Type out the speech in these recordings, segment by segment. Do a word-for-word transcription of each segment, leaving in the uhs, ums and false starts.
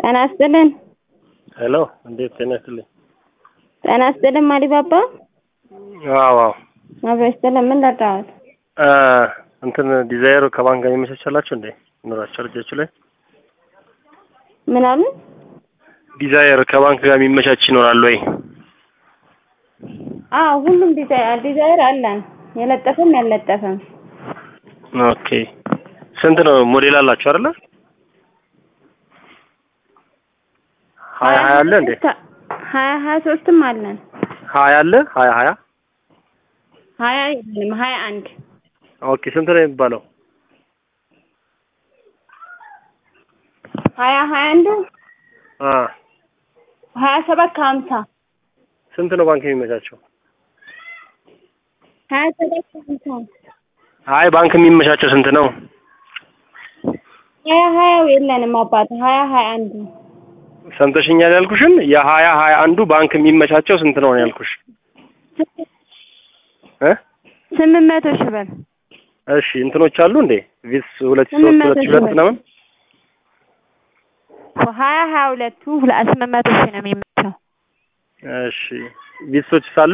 ጤና ይስጥልን። ሄሎ እንዴት ጤና ይስጥልኝ? ጤና ይስጥልን ማዲባባ። አዎ አዎ። አብረሽ ስለምን ላጣሁት? አ እንትን ዲዛይር ከባንክ ጋር የሚመቻቻላችሁ እንዴ? ኑራችሁ ልጆቹ ላይ ምን አሉ? ዲዛይር ከባንክ ጋር የሚመቻች ይኖራል ወይ? አዎ ሁሉም ዲዛይር ዲዛይር አለን፣ የለጠፈም ያለጠፈም። ኦኬ ስንት ነው ሞዴል አላችሁ አይደል? ሀያ ሀያ አለ እንዴ? ሀያ ሀያ ሶስትም አለን። ሀያ አለ ሀያ ሀያ ሀያ የለም ሀያ አንድ። ኦኬ ስንት ነው የሚባለው? ሀያ ሀያ አንድ አ ሀያ ሰባት ከሀምሳ። ስንት ነው ባንክ የሚመቻቸው? ሀያ ሰባት ከሀምሳ። አይ ባንክ የሚመቻቸው ስንት ነው? ሀያ ሀያው የለንም አባት ሀያ ሀያ አንድ። ሰምተሽኛል ያልኩሽን የሀያ ሀያ አንዱ ባንክ የሚመቻቸው ስንት ነው ያልኩሽ? እ ስምንት መቶ ሺህ ብር። እሺ እንትኖች አሉ እንዴ? ቪስ ሁለት ሺህ ሶስት ሁለት ሺህ ሁለት ምናምን ሀያ ሀያ ሁለቱ ስምንት መቶ ሺህ ነው የሚመቸው። እሺ ቪሶች ሳሉ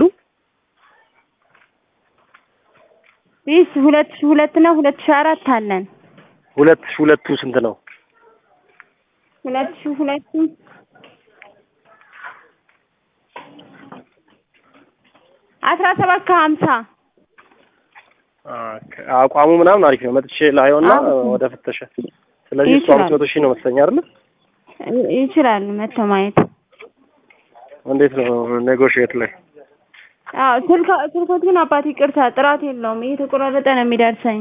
ቪስ ሁለት ሺህ ሁለት እና ሁለት ሺህ አራት አለን። ሁለት ሺህ ሁለቱ ስንት ነው? ሁለት ሺህ ሁለቱ አስራ ሰባት ከሀምሳ። አቋሙ ምናምን አሪፍ ነው። መጥቼ ላየውና ወደ ፍተሻ። ስለዚህ እሱ አምስት መቶ ሺህ ነው መሰለኝ አይደል? ይችላል መጥተው ማየት። እንዴት ነው ኔጎሽዬት ላይ? አዎ ስልክ ስልኮት ግን አባት ይቅርታ ጥራት የለውም፣ እየተቆራረጠ ነው የሚደርሰኝ።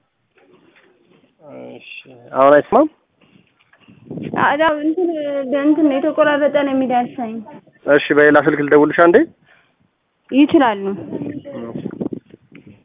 እሺ አሁን አይስማም? አዳው እንትን እንትን የተቆራረጠ ነው የሚደርሰኝ። እሺ በሌላ ስልክ ልደውልሽ አንዴ? ይችላሉ።